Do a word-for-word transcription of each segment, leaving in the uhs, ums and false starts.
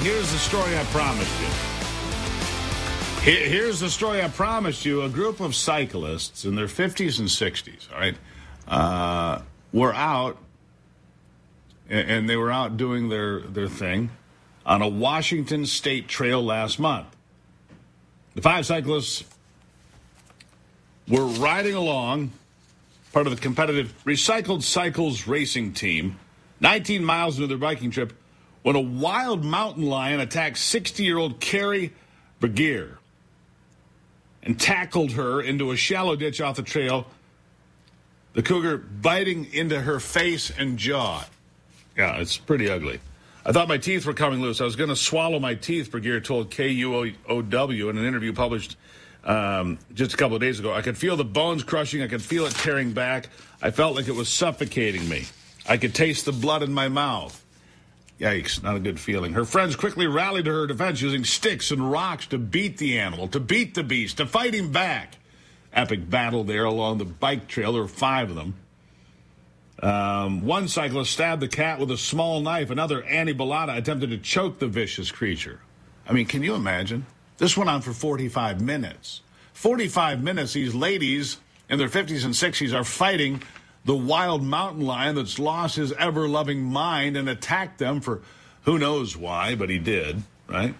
here's the story I promised you. Here's the story I promised you. A group of cyclists in their fifties and sixties, all right, uh, were out, and they were out doing their, their thing on a Washington State trail last month. The five cyclists were riding along, part of the competitive Recycled Cycles racing team, nineteen miles into their biking trip, when a wild mountain lion attacked sixty-year-old Carrie Bergier and tackled her into a shallow ditch off the trail, the cougar biting into her face and jaw. Yeah, it's pretty ugly. I thought my teeth were coming loose. I was going to swallow my teeth, Bergier told K U O W in an interview published um, just a couple of days ago. I could feel the bones crushing. I could feel it tearing back. I felt like it was suffocating me. I could taste the blood in my mouth. Yikes, not a good feeling. Her friends quickly rallied to her defense using sticks and rocks to beat the animal, to beat the beast, to fight him back. Epic battle there along the bike trail. There were five of them. Um, one cyclist stabbed the cat with a small knife. Another, Annie Bellata, attempted to choke the vicious creature. I mean, can you imagine? This went on for forty-five minutes. forty-five minutes, these ladies in their fifties and sixties are fighting the wild mountain lion that's lost his ever-loving mind and attacked them for who knows why, but he did, right?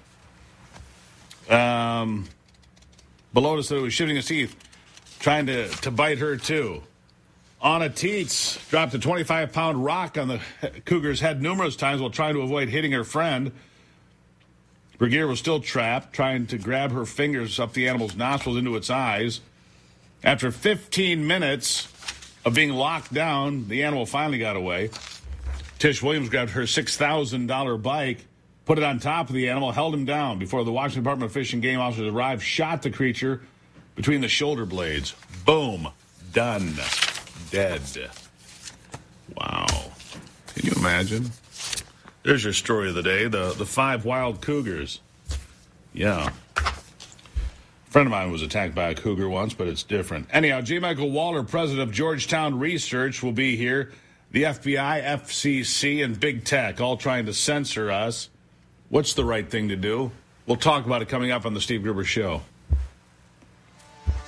Um, Bellota said he was shifting his teeth, trying to, to bite her too. Anna Tietz dropped a twenty-five pound rock on the cougar's head numerous times while trying to avoid hitting her friend. Bergier was still trapped, trying to grab her fingers up the animal's nostrils into its eyes. After fifteen minutes of being locked down, the animal finally got away. Tish Williams grabbed her six thousand dollars bike, put it on top of the animal, held him down before the Washington Department of Fish and Game officers arrived, shot the creature between the shoulder blades. Boom. Done. Dead. Wow. Can you imagine? There's your story of the day, the, the five wild cougars. Yeah. A friend of mine was attacked by a cougar once, but it's different. Anyhow, J. Michael Walter, president of Georgetown Research, will be here. The F B I, F C C, and Big Tech all trying to censor us. What's the right thing to do? We'll talk about it coming up on the Steve Gruber Show.